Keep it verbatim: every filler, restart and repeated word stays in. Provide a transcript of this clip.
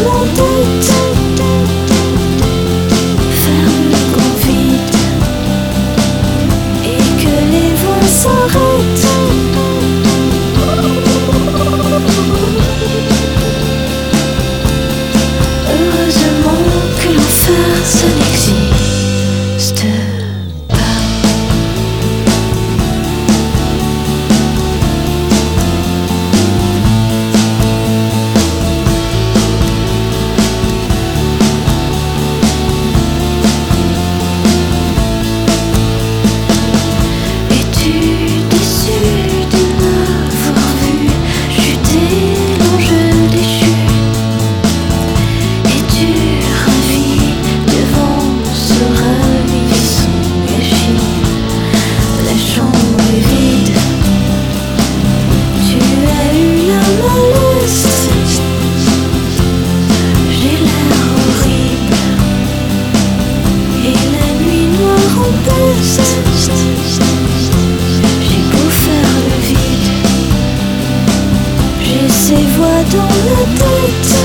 la tête. Ferme le grand vide et que les voix s'arrêtent. Heureusement que l'enfer ça n'existe pas. Es-tu déçu de n'avoir vu chuter l'ange déchu? Es-tu ravi devant ce ravissant gâchis? La chambre est vide, tu as eu la malaise. J'ai l'air horrible et la nuit noire en peste. J'ai beau faire le vide, j'ai ces voix dans la tête.